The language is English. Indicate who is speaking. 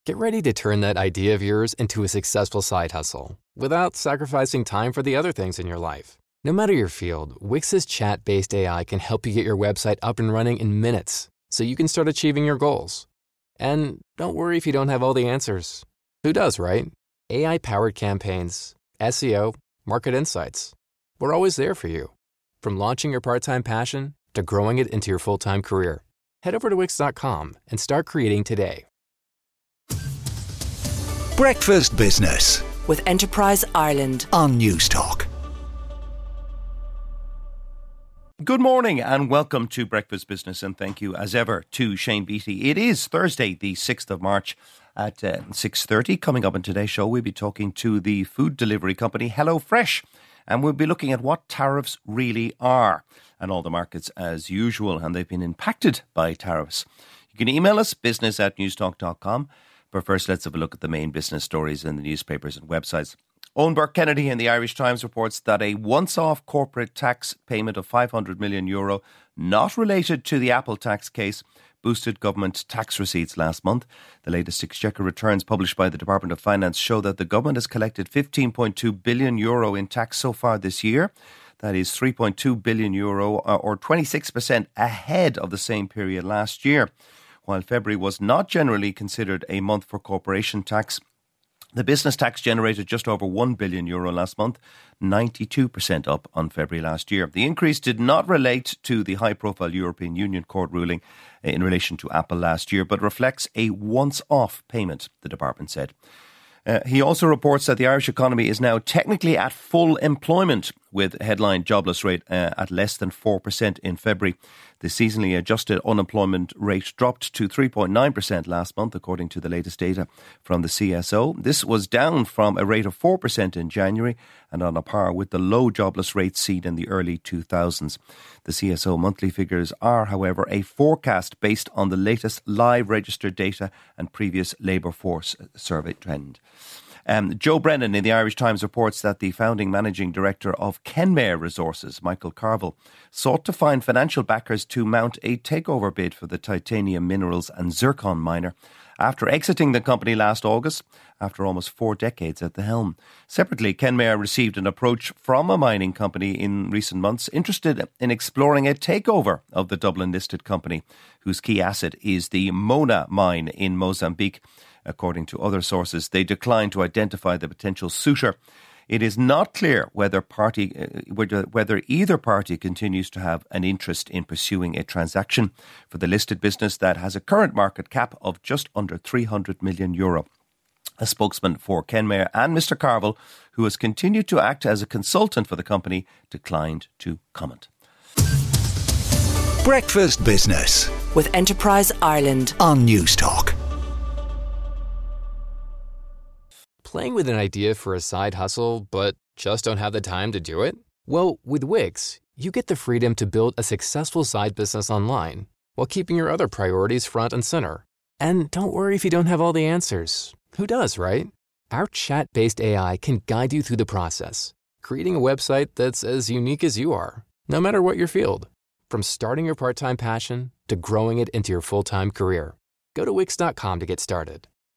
Speaker 1: Get ready to turn that idea of yours into a successful side hustle without sacrificing time for the other things in your life. No matter your field, Wix's chat-based AI can help you get your website up and running in minutes so you can start achieving your goals. And don't worry if you don't have all the answers. Who does, right? AI-powered campaigns, SEO, market insights. We're always there for you. From launching your part-time passion to growing it into your full-time career. Head over to Wix.com and start creating today.
Speaker 2: Breakfast Business
Speaker 3: with Enterprise Ireland
Speaker 2: on News Talk.
Speaker 4: Good morning and welcome to Breakfast Business, and thank you as ever to Shane Beatty. It is Thursday the 6th of March at 6:30. Coming up in today's show, we'll be talking to the food delivery company HelloFresh, and we'll be looking at what tariffs really are and all the markets as usual, and they've been impacted by tariffs. You can email us, business@newstalk.com. But first, let's have a look at the main business stories in the newspapers and websites. Owen Burke-Kennedy in the Irish Times reports that a once-off corporate tax payment of €500 million, not related to the Apple tax case, boosted government tax receipts last month. The latest Exchequer returns published by the Department of Finance show that the government has collected €15.2 billion in tax so far this year. That is €3.2 billion or 26% ahead of the same period last year. While February was not generally considered a month for corporation tax, the business tax generated just over €1 billion last month, 92% up on February last year. The increase did not relate to the high-profile European Union court ruling in relation to Apple last year, but reflects a once-off payment, the department said. He also reports that the Irish economy is now technically at full employment, with headline jobless rate at less than 4% in February. The seasonally adjusted unemployment rate dropped to 3.9% last month, according to the latest data from the CSO. This was down from a rate of 4% in January and on a par with the low jobless rate seen in the early 2000s. The CSO monthly figures are, however, a forecast based on the latest live registered data and previous labour force survey trend. Joe Brennan in the Irish Times reports that the founding managing director of Kenmare Resources, Michael Carville, sought to find financial backers to mount a takeover bid for the titanium minerals and zircon miner after exiting the company last August after almost 4 decades at the helm. Separately, Kenmare received an approach from a mining company in recent months interested in exploring a takeover of the Dublin-listed company, whose key asset is the Mona mine in Mozambique. According to other sources, they declined to identify the potential suitor. It is not clear whether either party continues to have an interest in pursuing a transaction for the listed business that has a current market cap of just under €300 million. A spokesman for Kenmare and Mr. Carville, who has continued to act as a consultant for the company, declined to comment.
Speaker 2: Breakfast Business
Speaker 3: with Enterprise Ireland
Speaker 2: on News Talk.
Speaker 1: Playing with an idea for a side hustle, but just don't have the time to do it? Well, with Wix, you get the freedom to build a successful side business online while keeping your other priorities front and center. And don't worry if you don't have all the answers. Who does, right? Our chat-based AI can guide you through the process, creating a website that's as unique as you are, no matter what your field. From starting your part-time passion to growing it into your full-time career. Go to Wix.com to get started.